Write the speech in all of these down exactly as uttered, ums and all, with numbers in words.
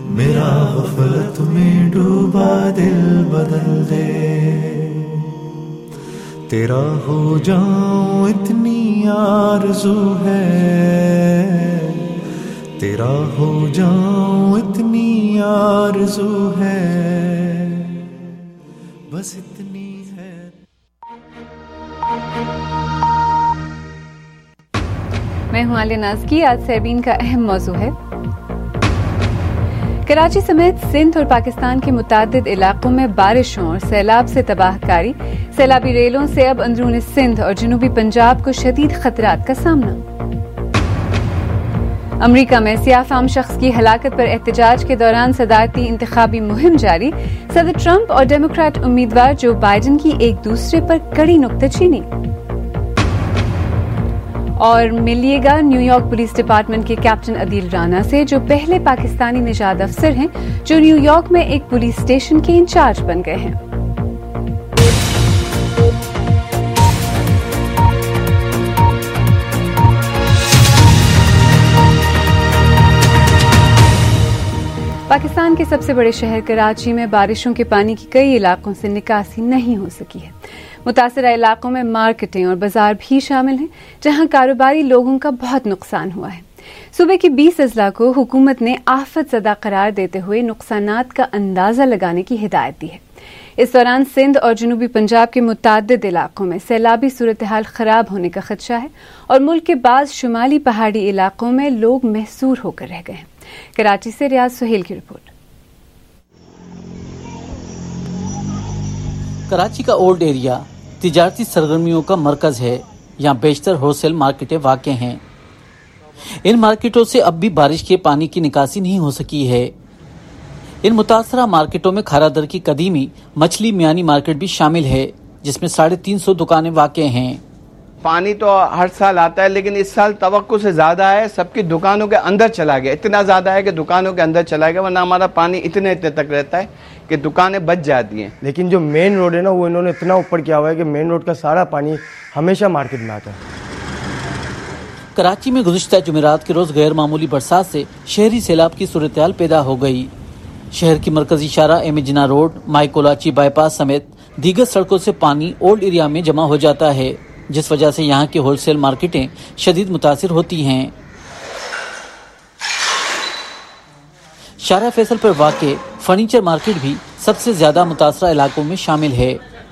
मेरा गफलत में डूबा दिल बदल दे, तेरा हो जाऊं इतनी आरज़ू है, तेरा हो जाऊं इतनी आरज़ू है, बस इतनी है। मैं हूं आलिया नाज़की। आज सरबीन का अहम मौजू है कराची समेत सिंध और पाकिस्तान के मुतादिद इलाकों में बारिशों और सैलाब से तबाहकारी। सैलाबी रेलों से अब अंदरूनी सिंध और जनूबी पंजाब को शदीद खतरात का सामना। अमरीका में सियाह-फाम शख्स की हलाकत पर एहतजाज के दौरान सदारती इंतखाबी मुहिम जारी। सदर ट्रंप और डेमोक्रेट उम्मीदवार जो बाइडेन की एक दूसरे पर कड़ी नुक्ताचीनी। और मिलिएगा न्यूयॉर्क पुलिस डिपार्टमेंट के कैप्टन अदील राना से, जो पहले पाकिस्तानी निजात अफसर हैं जो न्यूयॉर्क में एक पुलिस स्टेशन के इंचार्ज बन गए हैं। पाकिस्तान के सबसे बड़े शहर कराची में बारिशों के पानी की कई इलाकों से निकासी नहीं हो सकी है। मुतासरा इलाकों में मार्केटें और बाजार भी शामिल हैं, जहां कारोबारी लोगों का बहुत नुकसान हुआ है। सूबे की बीस अजला को हुकूमत ने आफत ज़दा करार देते हुए नुकसानात का अंदाजा लगाने की हिदायत दी है। इस दौरान सिंध और जनूबी पंजाब के मुतादिद इलाकों में सैलाबी सूरत हाल खराब होने का खदशा है और मुल्क के बाद शुमाली पहाड़ी इलाकों में लोग महसूर होकर रह गए हैं। कराची से रियाज सुहेल की रिपोर्ट। कराची का ओल्ड एरिया तिजारती सरगर्मियों का मरकज है। यहाँ बेशतर होलसेल मार्केटें वाक़ हैं। इन मार्केटों से अब भी बारिश के पानी की निकासी नहीं हो सकी है। इन मुतासरा मार्केटों में खारादर की कदीमी मछली मियानी मार्केट भी शामिल है, जिसमें साढ़े तीन सौ दुकानें वाक़ हैं। पानी तो हर साल आता है, लेकिन इस साल तवक्को से ज़्यादा है। सबकी दुकानों के अंदर चला गया, इतना ज़्यादा है कि दुकानों के अंदर चला गया, वरना हमारा पानी इतने इतने तक रहता है कि दुकानें बच जाती हैं। लेकिन जो मेन रोड है ना, वो इन्होंने इतना ऊपर किया हुआ है कि मेन रोड का सारा पानी हमेशा मार्केट में आता है। कराची में गुज़िश्ता जुमेरात के रोज़ गैर मामूली बरसात से शहरी सैलाब की सूरत हाल पैदा हो गई। शहर की मरकजी शारा M Jinnah road, Mai Kolachi bypass समेत दीगर सड़कों से पानी ओल्ड एरिया में जमा हो जाता है, जिस वजह से यहाँ की होलसेल मार्केटें शदीद मुतासिर होती हैं। शारा फैसल पर वाक़े फर्नीचर मार्केट भी सबसे ज्यादा मुतासरा इलाकों में शामिल है।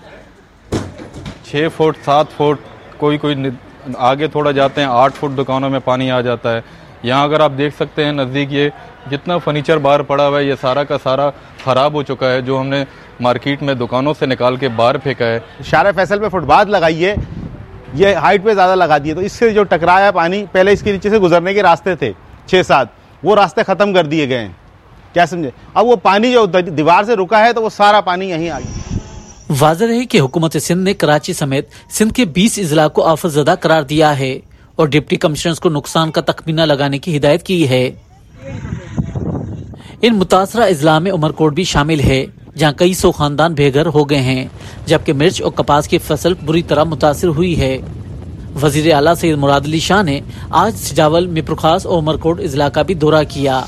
छः फुट सात फुट कोई कोई आगे थोड़ा जाते हैं आठ फुट दुकानों में पानी आ जाता है। यहाँ अगर आप देख सकते हैं नज़दीक, ये जितना फर्नीचर बाहर पड़ा हुआ है ये सारा का सारा ख़राब हो चुका है, जो हमने मार्केट में दुकानों से निकाल के बाहर फेंका है। शारा फैसल पे फुटपाथ लगाई है, ये हाइट पे ज़्यादा लगा दिए, तो इससे जो टकराया पानी, पहले इसके नीचे से गुजरने के रास्ते थे छः सात, वो रास्ते ख़त्म कर दिए गए हैं। क्या समझे? अब वो पानी जो दीवार से रुका है तो वो सारा पानी यहीं आ गया। वाज़ेह है कि हुकूमत सिंध ने कराची समेत सिंध के बीस इजला को आफत ज़दा करार दिया है और डिप्टी कमिश्नर्स को नुकसान का तखमीना लगाने की हिदायत की है। इन मुतासरा इजला में उमरकोट भी शामिल है, जहाँ कई सौ खानदान बेघर हो गए हैं, जबकि मिर्च और कपास की फसल बुरी तरह मुतासिर हुई है। वजीर आला सैयद मुराद अली शाह ने आज सिजावल, मिप्रखास और उमरकोट इजला का भी दौरा किया।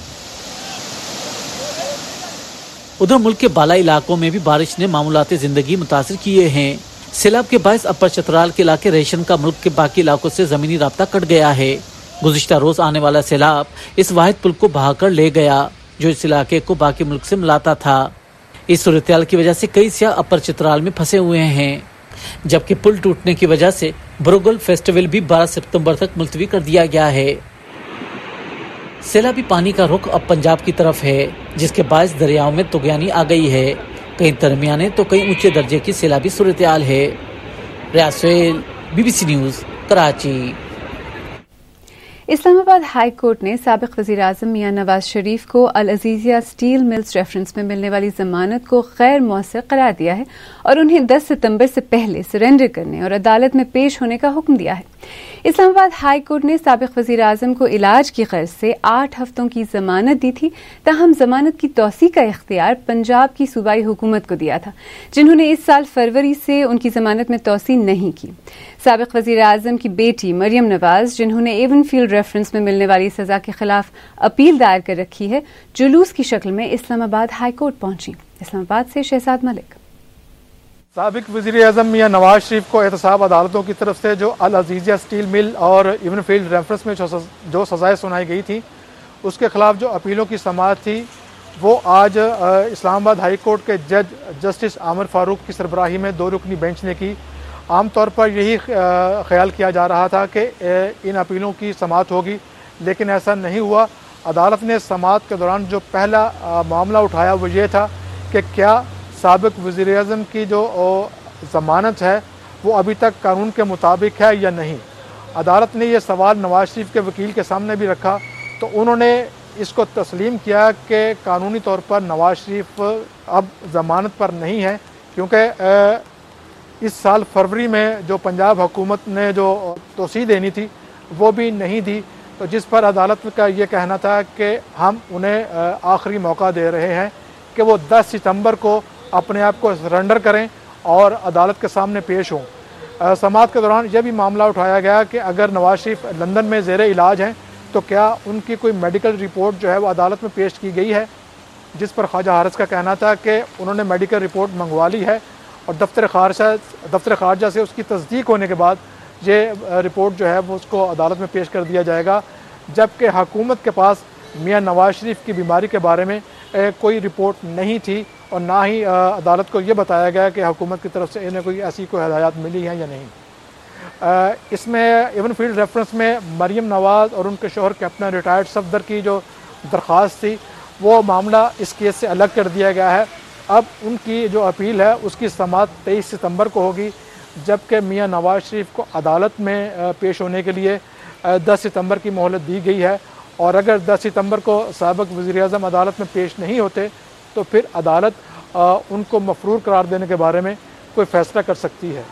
उधर मुल्क के बाला इलाकों में भी बारिश ने मामूलाती जिंदगी मुतासिर किए हैं। सैलाब के बायस अपर चतराल के इलाके रेशन का मुल्क के बाकी इलाकों से जमीनी राब्ता कट गया है। गुज़िश्ता रोज आने वाला सैलाब इस वाहिद पुल को बहाकर ले गया, जो इस इलाके को बाकी मुल्क से मिलाता था। इस सूरत-ए-हाल की वजह से कई सियाह अपर चित्राल में फंसे हुए हैं, जबकि पुल टूटने की वजह से ब्रोगल फेस्टिवल भी बारह सितंबर तक मुलतवी कर दिया गया है। सैलाबी पानी का रुख अब पंजाब की तरफ है, जिसके बायस दरियाओं में तुगयानी आ गई है। कई दरमियाने तो कई ऊंचे दर्जे की सैलाबी सूरत-ए-हाल है। Riaz Sohail, BBC News, Karachi. Islamabad High Court ने साबिक वज़ीर आज़म मियां नवाज शरीफ को Al Azizia steel mills reference में मिलने वाली जमानत को गैर मौसर करार दिया है और उन्हें दस सितंबर से पहले सरेंडर करने और अदालत में पेश होने का हुक्म दिया है। इस्लामाबाद हाई कोर्ट ने साबिक वजीर आजम को इलाज की गर्ज से आठ हफ्तों की जमानत दी थी, ताहम जमानत की तौसी का इख्तियार पंजाब की सूबाई हुकूमत को दिया था, जिन्होंने इस साल फरवरी से उनकी जमानत में तौसी नहीं की। साबिक वजीर आजम की बेटी मरियम नवाज, जिन्होंने एवनफील्ड रेफरेंस में मिलने वाली सजा के खिलाफ अपील दायर कर रखी है, जुलूस की शक्ल में इस्लामाबाद हाई कोर्ट पहुंची। इस्लामाबाद से शहजाद मलिक। साबिक वज़ीर आज़म मियां नवाज शरीफ को एहतसाब अदालतों की तरफ से जो अल अजीज़िया स्टील मिल और इवनफील्ड रेफरेंस में जो सज़ाएँ सुनाई गई थी, उसके खिलाफ जो अपीलों की समाअत थी वो आज इस्लामाबाद हाई कोर्ट के जज जस्टिस आमिर फारूक की सरबराही में दो रुकनी बेंच ने की। आमतौर पर यही ख्याल किया जा रहा था कि इन अपीलों की समाअत होगी, लेकिन ऐसा नहीं हुआ। अदालत ने समाअत के दौरान जो पहला मामला उठाया वो ये था कि क्या साबिक वज़ीर आज़म की जो ज़मानत है वो अभी तक कानून के मुताबिक है या नहीं। अदालत ने यह सवाल नवाज शरीफ के वकील के सामने भी रखा, तो उन्होंने इसको तस्लीम किया कि कानूनी तौर पर नवाज शरीफ अब ज़मानत पर नहीं है, क्योंकि इस साल फरवरी में जो पंजाब हुकूमत ने जो तोसी देनी थी वो भी नहीं दी, तो जिस पर अदालत का ये कहना था कि हम उन्हें आखिरी मौका दे रहे हैं कि वो दस सितंबर को अपने आप को सरेंडर करें और अदालत के सामने पेश हों। समाअत के दौरान यह भी मामला उठाया गया कि अगर नवाज शरीफ लंदन में ज़ेरे इलाज हैं तो क्या उनकी कोई मेडिकल रिपोर्ट जो है वो अदालत में पेश की गई है, जिस पर ख्वाजा हारिस का कहना था कि उन्होंने मेडिकल रिपोर्ट मंगवा ली है और दफ्तर खारजा दफ्तर खारजा से उसकी तस्दीक होने के बाद ये रिपोर्ट जो है वो उसको अदालत में पेश कर दिया जाएगा। जबकि हुकूमत के पास मियां नवाज शरीफ की बीमारी के बारे में कोई रिपोर्ट नहीं थी और ना ही अदालत को ये बताया गया कि हुकूमत की तरफ से इन्हें कोई ऐसी कोई हदायत मिली है या नहीं। इसमें इवनफील्ड रेफरेंस में मरियम नवाज और उनके शोहर कैप्टन रिटायर्ड सफदर की जो दरख्वास्त थी वो मामला इस केस से अलग कर दिया गया है। अब उनकी जो अपील है उसकी समाअत तेईस सितंबर को होगी, जबकि मियां नवाज शरीफ को अदालत में पेश होने के लिए दस सितंबर की मोहलत दी गई है, और अगर दस सितंबर को साबिक वज़ीर आज़म अदालत में पेश नहीं होते तो फिर अदालत आ, उनको मफरूर करार देने के बारे में कोई फैसला कर सकती है।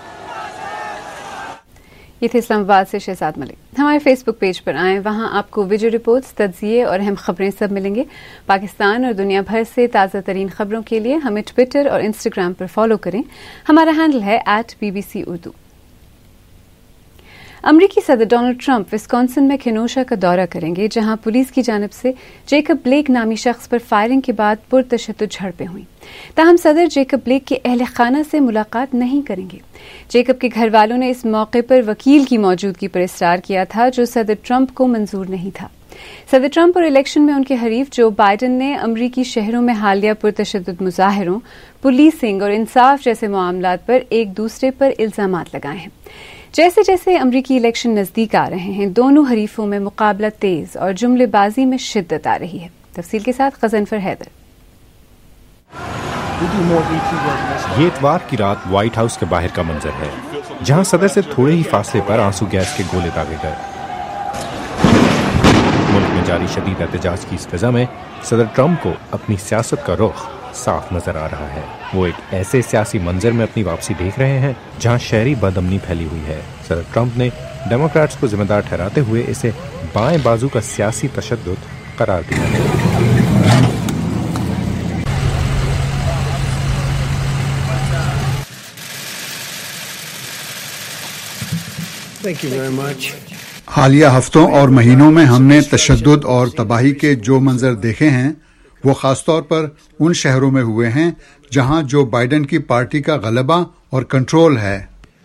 ये थे इस्लामाबाद से शहजाद मलिक। हमारे फेसबुक पेज पर आएँ, वहाँ आपको वीडियो रिपोर्ट्स, तज्जिए और अहम खबरें सब मिलेंगे। पाकिस्तान और दुनिया भर से ताज़ा तरीन खबरों के लिए हमें ट्विटर और इंस्टाग्राम पर फॉलो करें। हमारा हैंडल है at B B C Urdu. अमरीकी सदर डोनाल्ड ट्रंप विस्कॉन्सिन में केनोशा का दौरा करेंगे, जहां पुलिस की जानिब से जेकब ब्लेक नामी शख्स पर फायरिंग के बाद पुरतशद्दुद झड़पें हुई। ताहम सदर जेकब ब्लेक के अहले खाना से मुलाकात नहीं करेंगे। जेकब के घर वालों ने इस मौके पर वकील की मौजूदगी पर इसरार किया था, जो सदर ट्रंप को मंजूर नहीं था। सदर ट्रंप और इलेक्शन में उनके हरीफ जो बाइडन ने अमरीकी शहरों में हालिया पुरतशद्दुद मुजाहिरों, पुलिसिंग और इंसाफ जैसे मामलात पर एक दूसरे पर इल्जामात लगाए हैं। जैसे जैसे अमरीकी इलेक्शन नजदीक आ रहे हैं, दोनों हरीफों में मुकाबला तेज और जुमलेबाजी में शिद्दत आ रही है। तफसील के साथ गजनफर हैदर। ये इतवार की रात व्हाइट हाउस के बाहर का मंजर है, जहां सदर से थोड़े ही फासले पर आंसू गैस के गोले दागे गए। मुल्क में जारी शदीद एहतजाज की इस फिजा में सदर ट्रंप को अपनी सियासत का रुख साफ नजर आ रहा है। वो एक ऐसे सियासी मंजर में अपनी वापसी देख रहे हैं जहां शहरी बदअमनी फैली हुई है। सदर ट्रंप ने डेमोक्रेट्स को जिम्मेदार ठहराते हुए इसे बाएं बाजू का सियासी तशद्दुद करार दिया है। Thank you very much. हालिया हफ्तों और महीनों में हमने तशद्दुद और तबाही के जो मंजर देखे हैं वो खासतौर पर उन शहरों में हुए हैं जहां जो बाइडेन की पार्टी का गलबा और कंट्रोल है।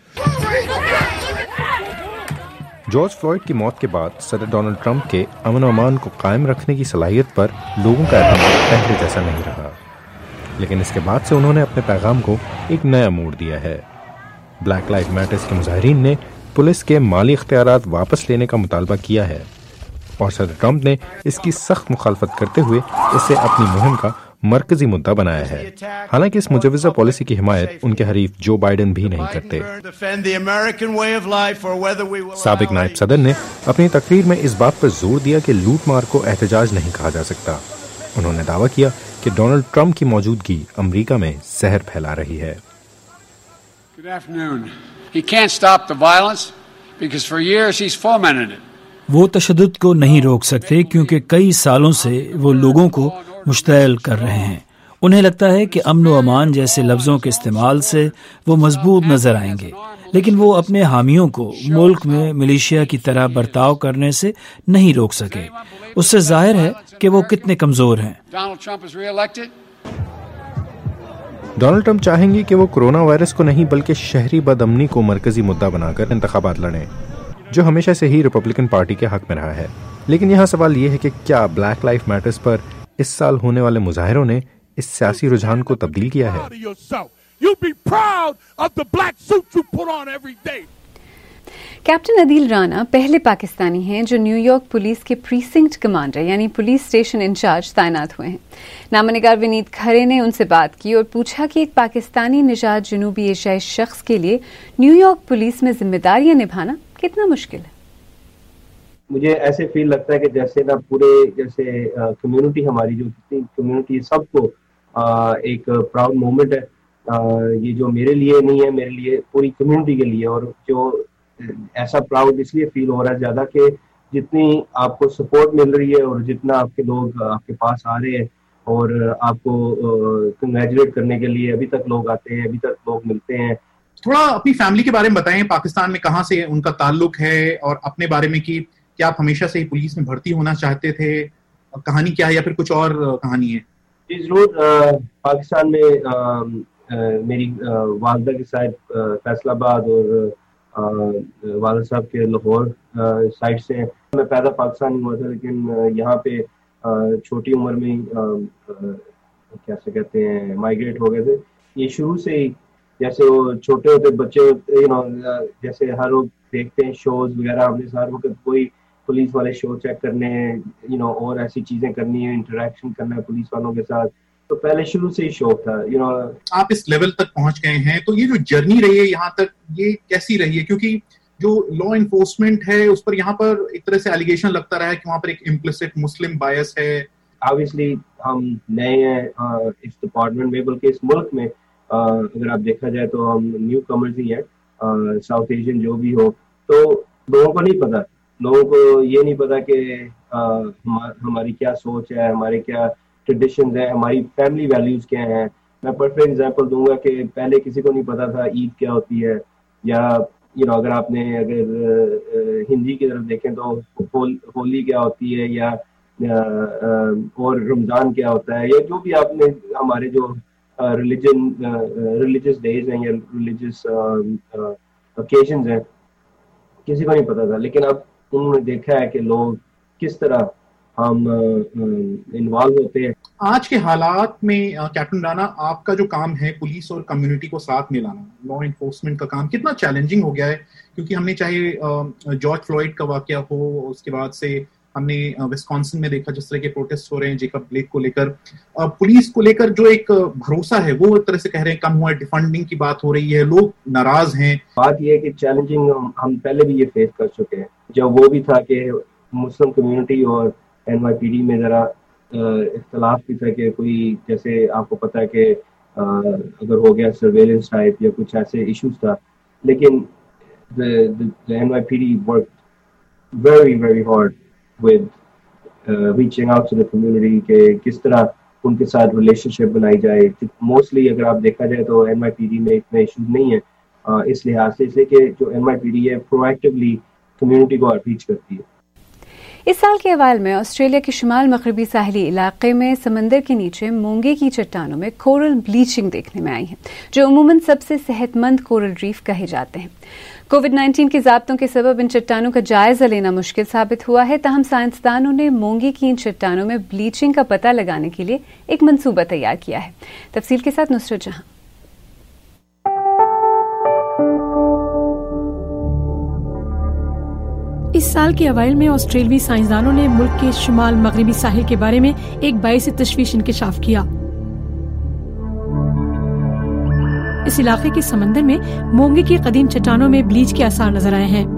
जॉर्ज फ्लॉयड की मौत के बाद सदर डोनाल्ड ट्रंप के अमन और अमान को कायम रखने की सलाहियत पर लोगों का एतमाद पहले जैसा नहीं रहा, लेकिन इसके बाद से उन्होंने अपने पैगाम को एक नया मोड़ दिया है। ब्लैक लाइव मैटर्स के मुजाहिरीन ने पुलिस के माली इख्तियारात वापस लेने का मुतालबा किया है और सदर ट्रंप ने इसकी सख्त मुखालफत करते हुए इसे अपनी मुहिम का मरकजी मुद्दा बनाया है। हालांकि इस मुजवजा पॉलिसी की हिमायत उनके हरीफ जो बाइडेन भी नहीं करते। साबिक नायब सदर ने अपनी तकरीर में इस बात पर जोर दिया कि लूट मार को एहतजाज नहीं कहा जा सकता। उन्होंने दावा किया कि डोनाल्ड ट्रंप की मौजूदगी अमरीका में जहर फैला रही है। Good afternoon. He can't stop the violence. because for years he's fomented it. वो तशद्दुद को नहीं रोक सकते क्योंकि कई सालों से वो लोगों को मुश्तैल कर रहे हैं। उन्हें लगता है कि अमन व अमान जैसे लफ्जों के इस्तेमाल से वो मजबूत नजर आएंगे, लेकिन वो अपने हामियों को मुल्क में मिलिशिया की तरह बर्ताव करने से नहीं रोक सके। उससे जाहिर है कि वो कितने कमजोर हैं। डोनाल्ड ट्रंप चाहेंगे कि वो कोरोना वायरस को नहीं बल्कि शहरी बदअमनी को मरकजी मुद्दा बनाकर इंतखाबात लड़ें, जो हमेशा से ही रिपब्लिकन पार्टी के हक में रहा है। लेकिन यहाँ सवाल ये है कि क्या ब्लैक लाइफ मैटर्स पर इस साल होने वाले मुजाहिरों ने इस सियासी रुझान को तब्दील किया है? कैप्टन अदील राना पहले पाकिस्तानी हैं जो न्यूयॉर्क पुलिस के प्रीसिंक्ट कमांडर यानी पुलिस स्टेशन इंचार्ज तैनात हुए हैं। नामनिगार विनीत खरे ने उनसे बात की और पूछा कि एक पाकिस्तानी निजात जनूबी एशियाई शख्स के लिए न्यूयॉर्क पुलिस में जिम्मेदारियां निभाना कितना मुश्किल है। मुझे ऐसे फील लगता है कि जैसे ना पूरे जैसे कम्युनिटी हमारी जो कितनी कम्युनिटी सबको एक प्राउड मोमेंट है। आ, ये जो मेरे लिए नहीं है, मेरे लिए पूरी कम्युनिटी के लिए। और जो ऐसा प्राउड इसलिए फील हो रहा है ज्यादा कि जितनी आपको सपोर्ट मिल रही है और जितना आपके लोग आपके पास आ रहे हैं और आपको कंग्रेचुलेट करने के लिए अभी तक लोग आते हैं, अभी तक लोग मिलते हैं। थोड़ा अपनी फैमिली के बारे में बताएं, पाकिस्तान में कहाँ से उनका ताल्लुक है और अपने बारे में कि क्या आप हमेशा से ही पुलिस में भर्ती होना चाहते थे, कहानी क्या है या फिर कुछ और कहानी है? जी जरूर। पाकिस्तान में आ, आ, मेरी वालदा के साइड फैसलाबाद और वालद साहब के लाहौर साइड से मैं पैदा पाकिस्तान हुआ था, लेकिन यहाँ पे छोटी उम्र में कैसे कहते हैं माइग्रेट हो गए थे। ये शुरू से ही जैसे वो छोटे होते बच्चे यू नो जैसे हर लोग देखते हैं शोज वगैरह, हमने सारे वक्त कोई पुलिस वाले शो चेक करने यू नो और ऐसी चीजें करनी है, इंटरेक्शन करना है पुलिस वालों के साथ, तो पहले शुरू से ही शौक था यू नो। आप इस लेवल तक पहुंच गए हैं, तो ये जो जर्नी रही है यहाँ तक, ये कैसी रही है? क्योंकि जो लॉ इन्फोर्समेंट है उस पर यहाँ पर एक तरह से एलिगेशन लगता रहा है कि वहाँ पर एक इम्प्लिसिट मुस्लिम बायस है। ऑब्वियसली हम नए हैं इस डिपार्टमेंट में, बल्कि इस मुल्क में uh, अगर आप देखा जाए तो हम न्यू कमर्स ही हैं, साउथ एशियन जो भी हो। तो लोगों को नहीं पता, लोगों को ये नहीं पता कि uh, हमा, हमारी क्या सोच है, हमारे क्या ट्रेडिशंस है, हमारी फैमिली वैल्यूज क्या हैं। मैं परफेक्ट एग्जांपल दूंगा कि पहले किसी को नहीं पता था ईद क्या होती है, या यू नो अगर आपने अगर हिंदी की तरफ देखें तो होल, होली क्या होती है, या और रमजान क्या होता है, या जो भी आपने हमारे जो रिलीजन रिलीजियस डेज हैं या रिलीजियस ओकेजन्स हैं, किसी को नहीं पता था। लेकिन अब उन्होंने देखा है कि लोग किस तरह हम इन्वॉल्व होते हैं। आज के हालात में कैप्टन राणा, आपका जो काम है पुलिस और कम्युनिटी को साथ में लाना, लॉ इन्फोर्समेंट का काम कितना चैलेंजिंग हो गया है? क्योंकि हमने चाहे जॉर्ज फ्लॉयड का वाकया हो, उसके बाद से हमने विस्कॉन्सिन में देखा जिस तरह के प्रोटेस्ट हो रहे हैं जेकब ब्लेक को लेकर, पुलिस को लेकर जो एक भरोसा है वो एक तरह से कह रहे हैं कम हुआ है, डिफंडिंग की बात हो रही है, लोग नाराज हैं। बात यह है कि चैलेंजिंग हम पहले भी ये फेस कर चुके हैं, जब वो भी था कि मुस्लिम कम्युनिटी और एन वाई पी डी में जरा इख्तलाफ भी था कि कोई, जैसे आपको पता है कि अगर हो गया सर्वेलेंस टाइप या कुछ ऐसे इश्यूज था। लेकिन the N Y P D work very very hard with reaching out to the community के किस तरह उनके साथ रिलेशनशिप बनाई जाए। मोस्टली अगर आप देखा जाए तो एन वाई पी डी में इतने इश्यूज नहीं है, uh, इस लिहाज से इसलिए कि जो एन वाई पी डी है प्रोएक्टिवली कम्युनिटी को रीच करती है। इस साल के अवाल में ऑस्ट्रेलिया के शुमाल मगरबी साहिली इलाके में समंदर के नीचे मोंगे की चट्टानों में कोरल ब्लीचिंग देखने में आई है, जो अमूमन सबसे सेहतमंद कोरल रीफ कहे जाते हैं। कोविड नाइन्टीन के ज़ाब्तों के सबब इन चट्टानों का जायजा लेना मुश्किल साबित हुआ है, ताहम साइंसदानों ने मोंगे की इन चट्टानों में ब्लीचिंग का पता लगाने के लिए एक मंसूबा तैयार किया है। तफसील के साथ नुसरत जहां। इस साल के अवाइल में ऑस्ट्रेलियाई साइंसदानों ने मुल्क के शुमाल मगरबी साहिल के बारे में एक बाइस तशवीश इंकशाफ किया। इस इलाके के समंदर में मोंगे की कदीम चट्टानों में ब्लीच के आसार नजर आए हैं।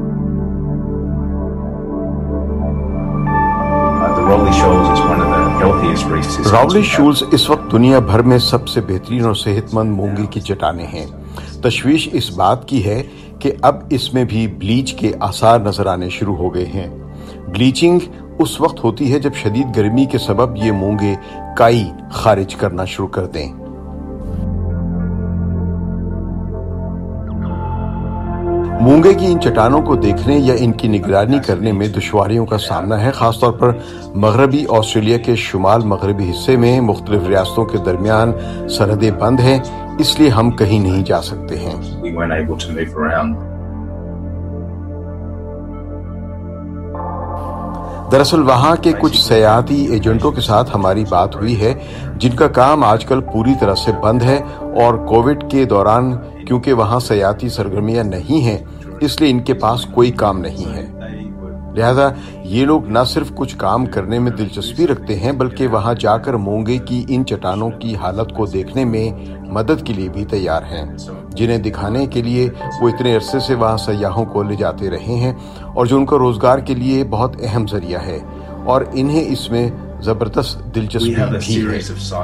राउली शूल्स इस वक्त दुनिया भर में सबसे बेहतरीन और सेहतमंद मोंगे की चट्टानें हैं। तशवीश इस बात की है कि अब इसमें भी ब्लीच के आसार नजर आने शुरू हो गए हैं। ब्लीचिंग उस वक्त होती है जब शदीद गर्मी के सबब ये मूंगे काई खारिज करना शुरू कर दें। मूंगे की इन चट्टानों को देखने या इनकी निगरानी करने में दुश्वारियों का सामना है। खासतौर पर मगरबी ऑस्ट्रेलिया के शुमाल मगरबी हिस्से में मुख्तलिफ रियासतों के दरमियान सरहदें बंद हैं, इसलिए हम कहीं नहीं जा सकते हैं। दरअसल वहां के कुछ सयाहती एजेंटों के साथ हमारी बात हुई है, जिनका काम आजकल पूरी तरह से बंद है और कोविड के दौरान क्योंकि वहां सयाहती सरगर्मियां नहीं हैं, इसलिए इनके पास कोई काम नहीं है। लिहाजा ये लोग न सिर्फ कुछ काम करने में दिलचस्पी रखते हैं, बल्कि वहां जाकर मूंगे की इन चट्टानों की हालत को देखने में मदद के लिए भी तैयार हैं, जिन्हें दिखाने के लिए वो इतने अरसे से वहां सयाहों को ले जाते रहे हैं और जो उनका रोजगार के लिए बहुत अहम जरिया है और इन्हें इसमें जबरदस्त दिलचस्पी भी है।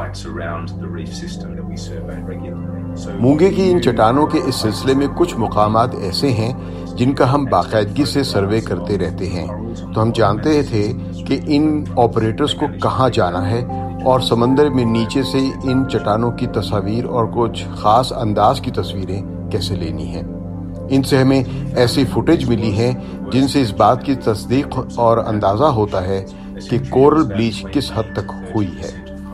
मूंगे की इन चट्टानों के इस सिलसिले में कुछ मुकामात ऐसे हैं जिनका हम बाकायदगी से सर्वे करते रहते हैं, तो हम जानते थे कि इन ऑपरेटर्स को कहाँ जाना है और समंदर में नीचे से इन चट्टानों की तस्वीर और कुछ खास अंदाज की तस्वीरें कैसे लेनी है। इनसे हमें ऐसी फुटेज मिली है जिनसे इस बात की तस्दीक और अंदाजा होता है कि कोरल ब्लीच किस हद तक हुई है।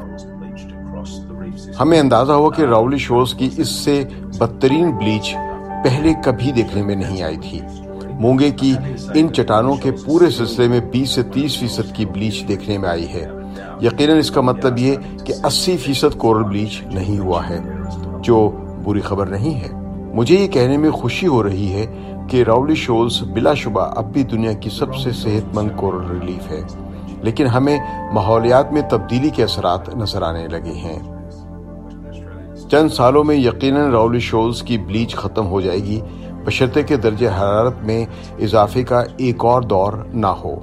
हमें अंदाजा हुआ कि राउली शोर्स की इससे बदतरीन ब्लीच पहले कभी देखने में नहीं आई थी। मूंगे की इन चट्टानों के पूरे सिलसिले में बीस से तीस फीसद की ब्लीच देखने में आई है। यकीनन इसका मतलब ये कि अस्सी फीसद कोरल ब्लीच नहीं हुआ है, जो बुरी खबर नहीं है। मुझे ये कहने में खुशी हो रही है कि राउली शोल्स बिलाशुबा अब भी दुनिया की सबसे सेहतमंद कोरल रिलीफ है, लेकिन हमें माहौलियात में तब्दीली के असरात नजर आने लगे हैं। चंद सालों में यकीनन राउली शोल्स की ब्लीच खत्म हो जाएगी, बशर्ते के दर्जे हरारत में इजाफे का एक और दौर ना हो।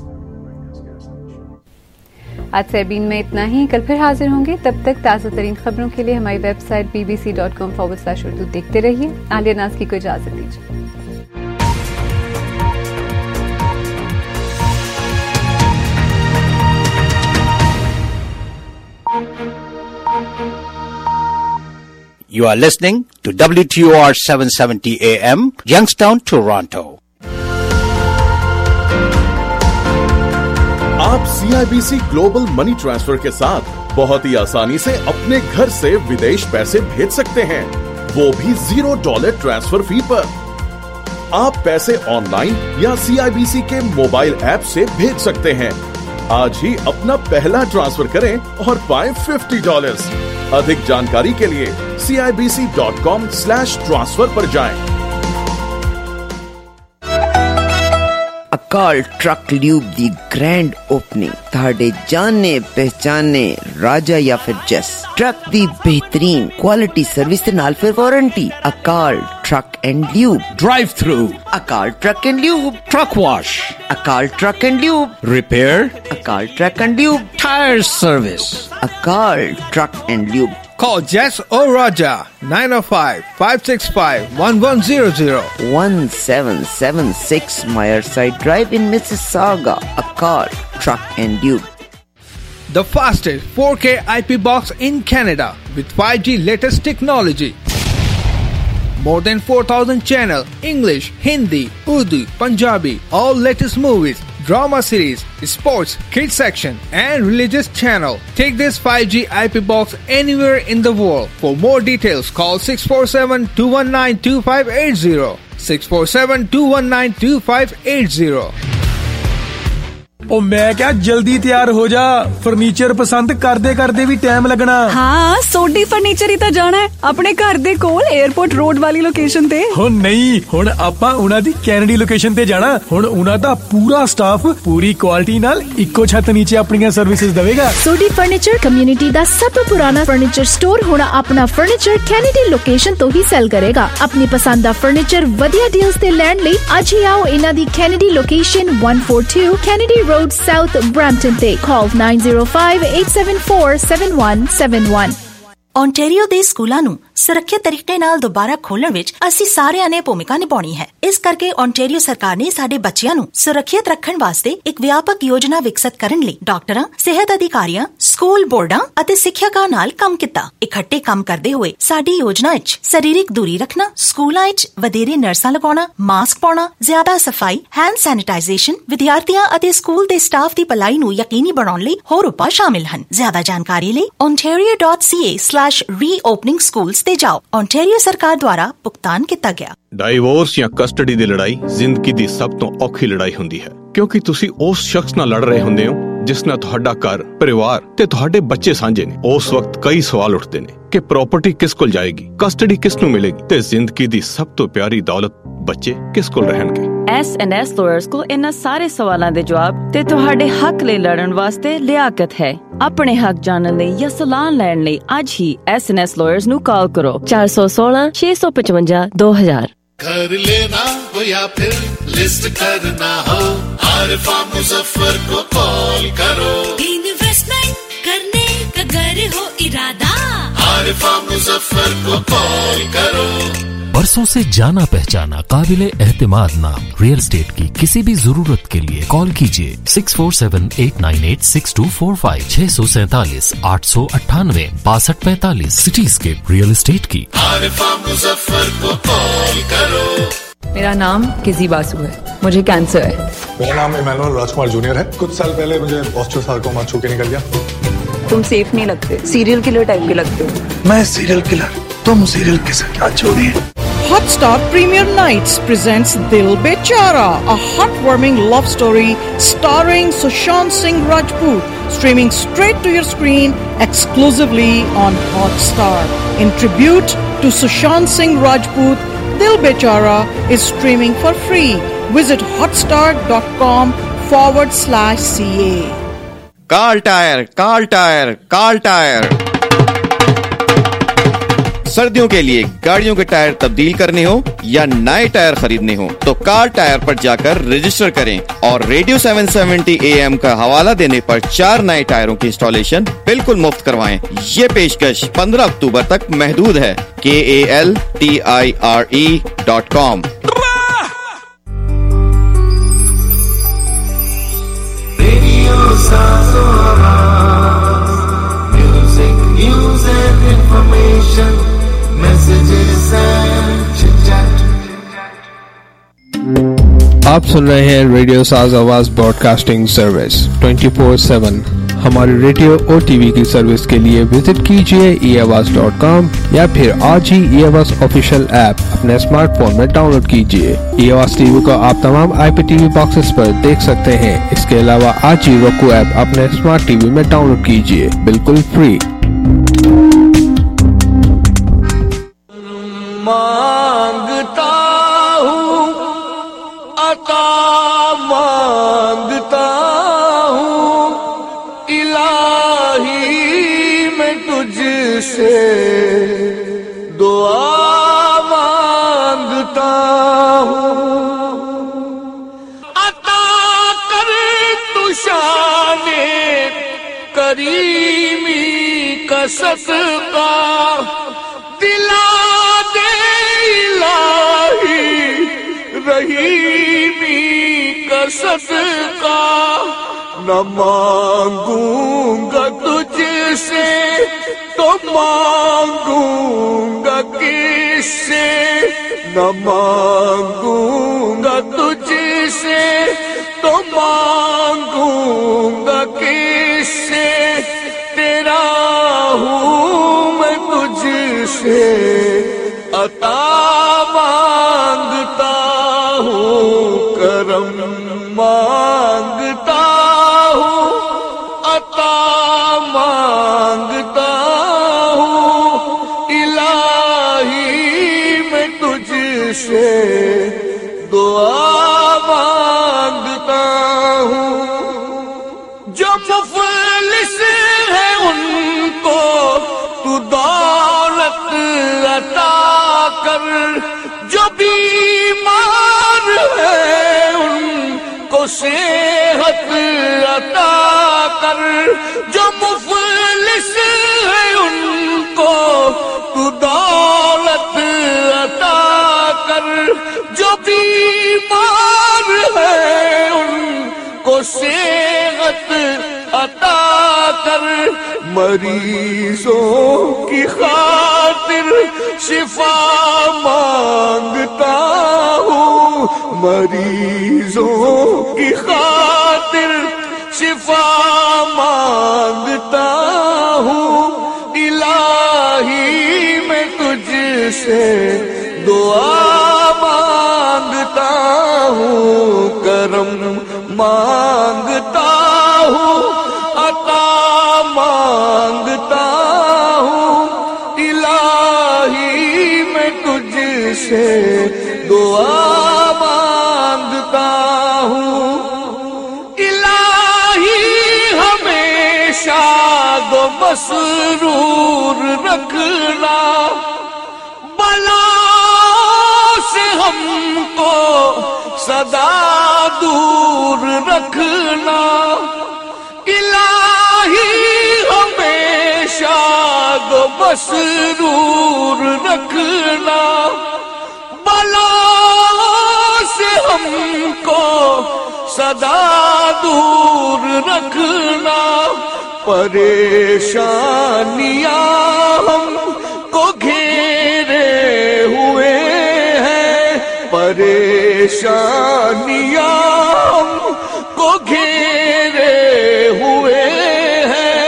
आज सेबीन में इतना ही, कल फिर हाजिर होंगे। तब तक ताज़ा तरीन खबरों के लिए हमारी website B B C dot com forward slash Urdu देखते रहिए। आलिया नाज की को इजाजत दीजिए। You are listening to W T O R seven seventy A M, Youngstown, Toronto. आप C I B C global money transfer के साथ बहुत ही आसानी से अपने घर से विदेश पैसे भेज सकते हैं, वो भी जीरो डॉलर ट्रांसफर फी पर। आप पैसे ऑनलाइन या C I B C के मोबाइल ऐप से भेज सकते हैं। आज ही अपना पहला ट्रांसफर करें और पाएं पचास डॉलर्स। अधिक जानकारी के लिए C I B C dot com slash transfer पर जाएं। अकाल ट्रक ल्यूब दी ग्रैंड ओपनिंग ताड़े जाने पहचाने राजा या फिर जस ट्रक दी बेहतरीन क्वालिटी सर्विस के नाल फिर warranty. Akal truck and lube drive through, Akal truck and lube truck wash, Akal truck and lube repair, Akal truck and lube tyre service, Akal truck and lube. Call Jess or Raja nine oh five, five six five, one one zero zero. one seven seven six Myerside Drive in Mississauga. Acar Truck and Tube. The fastest four K I P box in Canada with five G latest technology. More than four thousand channel, English, Hindi, Urdu, Punjabi, all latest movies, drama series, sports, kids section, and religious channel. Take this five G I P box anywhere in the world. For more details, call six four seven, two one nine, two five eight zero. six four seven, two one nine, two five eight zero. ओ मैं क्या जल्दी तैयार हो जा, furniture पसंद करदे करदे भी टाइम लगना। हाँ, सोडी फर्नीचर ही तो जाना है अपने घर दे कोल एयरपोर्ट रोड वाली लोकेशन ते। हो नहीं, हुण आपां उना दी कैनेडी लोकेशन ते जाना। हुण उना दा पूरा स्टाफ पूरी क्वालिटी नाल इक्को छत नीचे अपनी सर्विसेज देवेगा। सोडी फर्नीचर कम्युनिटी दा सब तो पुराना फर्नीचर स्टोर हुण अपना फर्नीचर कैनेडी लोकेशन तो ही सेल करेगा। अपनी पसंद दा फर्नीचर वधिया डील्स ते लैंड लई अज ही आओ इना दी Kennedy location one forty-two Kennedy road South Brampton ਤੇ call nine zero five, eight seven four, seven one seven one। Ontario ਦੇ ਸਕੂਲਾਂ ਨੂੰ ਸੁਰੱਖਿਅਤ ਤਰੀਕੇ ਨਾਲ ਦੁਬਾਰਾ ਖੋਲਣ ਵਿੱਚ ਅਸੀਂ ਸਾਰਿਆਂ ਨੇ ਭੂਮਿਕਾ ਨਿਭਾਉਣੀ ਹੈ। ਇਸ ਕਰਕੇ ਓਨਟਾਰੀਓ ਸਰਕਾਰ ਨੇ ਸਾਡੇ ਬੱਚਿਆਂ ਨੂੰ ਸੁਰੱਖਿਅਤ ਰੱਖਣ ਵਾਸਤੇ ਇੱਕ ਵਿਆਪਕ ਯੋਜਨਾ ਵਿਕਸਿਤ ਕਰਨ ਲਈ ਡਾਕਟਰਾਂ, ਸਿਹਤ ਅਧਿਕਾਰੀਆਂ, ਸਕੂਲ ਬੋਰਡਾਂ ਅਤੇ ਸਿੱਖਿਅਕਾਂ ਨਾਲ ਕੰਮ ਕੀਤਾ। ਇਕੱਠੇ ਕੰਮ ਕਰਦੇ ਹੋਏ ਸਾਡੀ ਯੋਜਨਾ ਵਿੱਚ ਸਰੀਰਕ ਦੂਰੀ ਰੱਖਣਾ, ਸਕੂਲਾਂ ਵਿੱਚ ਵਧੇਰੇ ਨਰਸਾਂ ਲਗਾਉਣਾ, ਮਾਸਕ ਪਾਉਣਾ, ਜ਼ਿਆਦਾ ਸਫਾਈ, ਹੈਂਡ ਸੈਨੀਟਾਈਜ਼ੇਸ਼ਨ, ਵਿਦਿਆਰਥੀਆਂ ਅਤੇ ਸਕੂਲ ਦੇ ਸਟਾਫ ਦੀ ਭਲਾਈ ਨੂੰ ਯਕੀਨੀ ਬਣਾਉਣ ਲਈ ਹੋਰ ਉਪਾਅ ਸ਼ਾਮਿਲ ਹਨ। ਜ਼ਿਆਦਾ ਜਾਣਕਾਰੀ ਲਈ ontario dot c a slash reopening schools ਤੇ ਜਾਓ। ontario ਸਰਕਾਰ ਦੁਆਰਾ ਭੁਗਤਾਨ ਕੀਤਾ ਗਿਆ। ਡਾਈਵੋਰਸ ਜਾਂ ਕਸਟਡੀ ਦੀ ਲੜਾਈ ਜ਼ਿੰਦਗੀ ਦੀ ਸਭ ਤੋਂ ਔਖੀ ਲੜਾਈ ਹੁੰਦੀ ਹੈ, ਕਿਉਂਕਿ ਤੁਸੀਂ ਉਸ ਸ਼ਖਸ ਨਾਲ ਲੜ ਰਹੇ ਹੁੰਦੇ ਹੋ ਜਿਸ ਨਾਲ ਤੁਹਾਡਾ ਘਰ, ਪਰਿਵਾਰ ਤੇ ਤੁਹਾਡੇ ਬੱਚੇ ਸਾਂਝੇ ਨੇ। ਉਸ ਵਕਤ ਕਈ ਸਵਾਲ ਉੱਠਦੇ ਨੇ ਕਿ ਪ੍ਰਾਪਰਟੀ ਕਿਸ ਕੋਲ ਜਾਏਗੀ, ਕਸਟਡੀ ਕਿਸ ਨੂੰ ਮਿਲੇਗੀ ਤੇ ਜ਼ਿੰਦਗੀ ਦੀ ਸਭ ਤੋਂ ਪਿਆਰੀ ਦੌਲਤ ਬੱਚੇ ਕਿਸ ਕੋਲ ਰਹਿਣਗੇ। ਐਸ ਐਂਡ ਐਸ ਲਾਇਰਸ ਕੋਲ ਇਹਨਾਂ ਸਾਰੇ ਸਵਾਲਾਂ ਦੇ ਜਵਾਬ ਤੇ ਤੁਹਾਡੇ ਹੱਕ ਲਈ ਲੜਨ ਵਾਸਤੇ ਲਿਆਕਤ ਹੈ। ਆਪਣੇ ਹੱਕ ਜਾਣਨ ਲਈ ਜਾਂ ਸਲਾਹ ਲੈਣ ਲਈ ਅੱਜ ਹੀ ਐਸ ਐਂਡ ਐਸ ਲਾਇਰਸ ਨੂੰ ਕਾਲ ਕਰੋ ਚਾਰ ਸੌ ਸੋਲਾਂ ਛੇ ਸੌ ਪਚਵੰਜਾ ਦੋ ਹਜ਼ਾਰ। घर लेना हो या फिर लिस्ट करना हो, आरिफा मुजफ्फर को कॉल करो। इन्वेस्टमेंट करने का घर हो इरादा, आरिफा मुजफ्फर को कॉल करो। बरसों से जाना पहचाना काबिले एहतिमाद नाम रियल एस्टेट की किसी भी जरूरत के लिए कॉल कीजिए six four seven eight nine eight six two four five छह सौ सैतालीस आठ सौ अट्ठानवे बासठ पैंतालीस। सिटीस्केप रियल एस्टेट की आरिफा मुजफ्फर को कॉल करो। मेरा नाम किजी बासु है, मुझे कैंसर है। मेरा नाम इमैनुअल राजकुमार जूनियर है। कुछ साल पहले मुझे ऑस्टियोसार्कोमा छू के निकल गया। तुम सेफ नहीं लगते, सीरियल किलर टाइप के लगते हो। मैं सीरियल किलर, तुम सीरियल किलर क्या छोड़िए। Hotstar Premier Nights presents Dil Bechara, a heartwarming love story starring Sushant Singh Rajput, streaming straight to your screen exclusively on Hotstar. In tribute to Sushant Singh Rajput, Dil Bechara is streaming for free. Visit hotstar dot com forward slash ca. Carl Tire, Carl Tire, Carl Tire. सर्दियों के लिए गाड़ियों के tyre तब्दील करने हो या नए टायर खरीदने हो तो कार टायर पर जाकर रजिस्टर करें और radio seven seventy A M का हवाला देने पर चार नए टायरों की इंस्टॉलेशन बिल्कुल मुफ्त करवाएं। ये पेशकश पंद्रह अक्टूबर तक महदूद है। K A L T I R E dot com. आप सुन रहे हैं radio Saaz Awaaz broadcasting service twenty four seven. हमारे रेडियो और टीवी की सर्विस के लिए विजिट कीजिए ई आवाज डॉट कॉम या फिर आज ही ई आवाज ऑफिशियल ऐप अपने स्मार्टफोन में डाउनलोड कीजिए। ई आवाज टीवी को आप तमाम आईपीटीवी बॉक्सेस पर देख सकते हैं। इसके अलावा आज ही roku ऐप अपने स्मार्ट टीवी में डाउनलोड कीजिए बिल्कुल फ्री। मांगता हूँ अता मांगता हूँ इलाही मैं तुझसे दुआ मांगता हूँ। अता कर तू शाने करीमी का सदका दिला दे इलाही रहीमी का सदका। न मांगूंगा तुझसे तो मांगूंगा किससे, न मांगूंगा तुझसे तो मांगूंगा किससे। तेरा हूँ मैं तुझसे अता मांगता हूँ, करम मांगता हूँ, अता मांगता हूँ इलाही मैं तुझसे दुआ मांगता हूँ। जो मुफलिस है उनको तू दौलत अता कर, जो बीमार है उनको सेहत अता कर, जो मुफलिस है उनको तू दौलत मरीजों की खातिर शिफा मांगता हूँ, मरीजों की खातिर शिफा मांगता हूँ। इलाही मैं तुझसे दुआ मांगता हूँ, करम मांगता हूँ, अता मांगता हूँ। इलाही मैं तुझसे दुआ मांगता हूँ। इलाही हमेशा दो मसरूर रखना, बलाओं से हमको सदा दूर रखना। इलाही हमेशा दो मसरूर रखना, बलाओं से हमको सदा दूर रखना। परेशानियां हमको घेरे हुए हैं, परेशानियां हमको घेरे हुए हैं।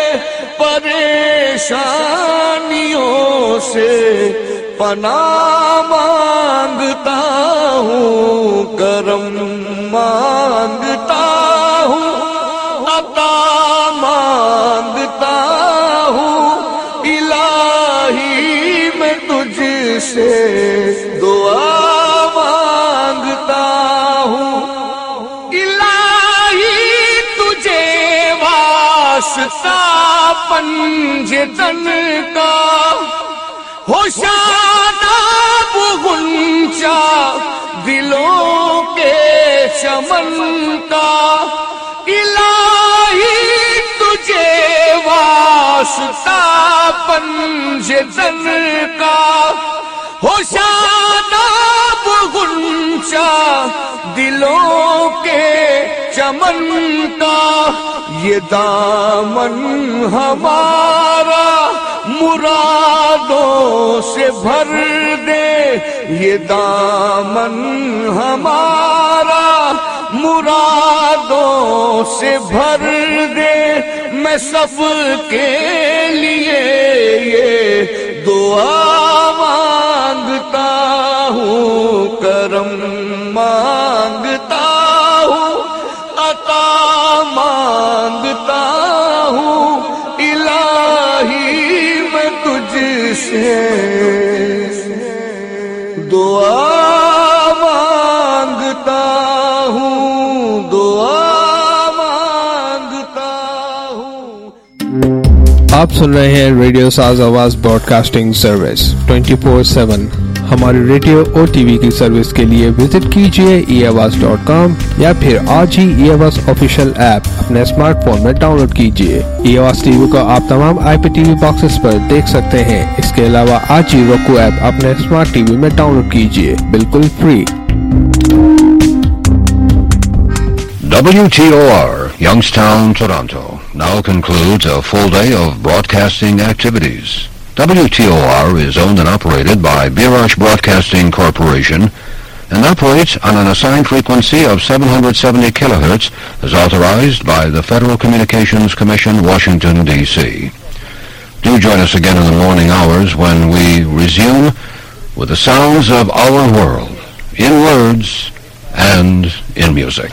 परेशानियों से पनाह मांगता हूँ, करम मांगता हूँ, अता मांगता हूँ। इलाही मैं तुझसे दुआ मांगता हूँ। इलाही तुझे वास्ता पंजतन का, होशानाब गुंचा दिलों के चमन का। इलाही तुझे वास्ता पंजतन का, होशानाब गुंचा दिलों के चमन का। ये दामन हमारा मुरादों से भर दे, ये दामन हमारा मुरादों से भर दे। मैं सबके लिए ये दुआ मांगता हूँ, करम मांगता हूँ, अता मांगता हूँ। इलाही मैं तुझसे दुआ मांगता हूँ, दुआ मांगता हूँ। आप सुन रहे हैं radio Saaz Awaaz broadcasting service twenty four seven. हमारे रेडियो और टीवी की सर्विस के लिए विजिट कीजिए ई आवाज डॉट कॉम या फिर आज ही ई आवाज ऑफिशियल ऐप अपने स्मार्टफोन में डाउनलोड कीजिए। ई आवाज टीवी को आप तमाम आईपीटीवी बॉक्सेस पर देख सकते हैं। इसके अलावा आज ही roku ऐप अपने स्मार्ट टीवी में डाउनलोड कीजिए, बिल्कुल free. W T O R, Youngstown, Toronto, now concludes a full day of broadcasting activities. W T O R is owned and operated by Birash Broadcasting Corporation and operates on an assigned frequency of seven hundred seventy kilohertz as authorized by the Federal Communications Commission, Washington, D C Do join us again in the morning hours when we resume with the sounds of our world, in words and in music.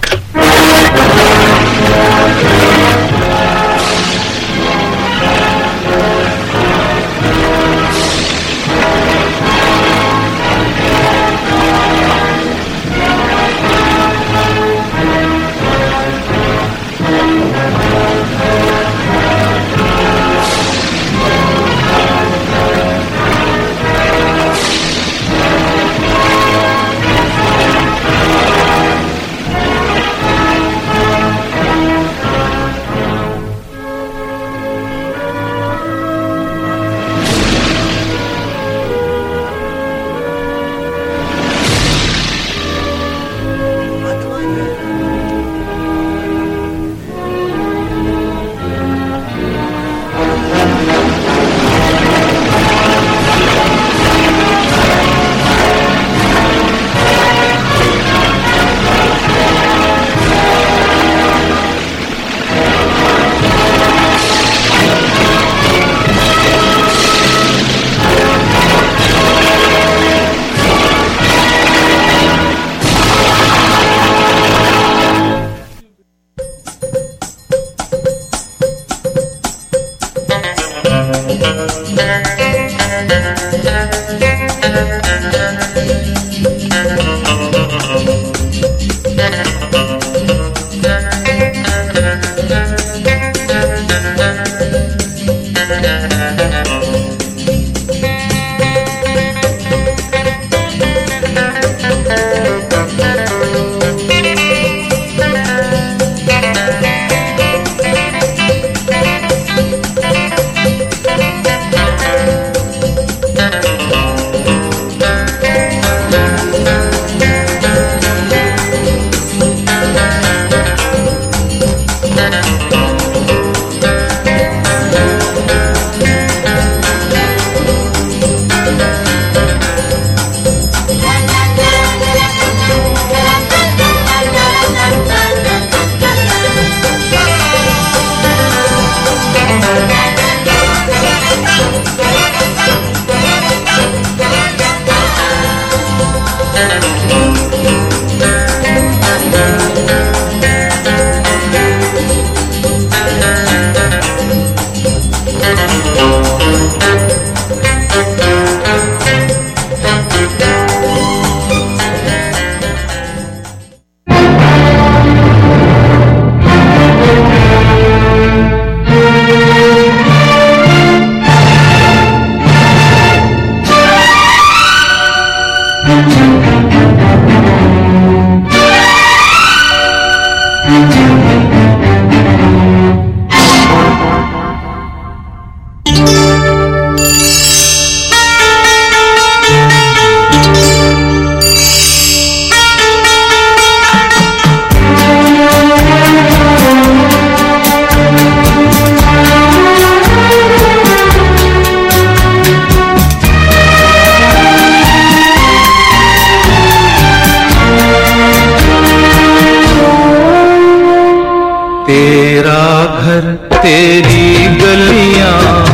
तेरा घर तेरी गलियां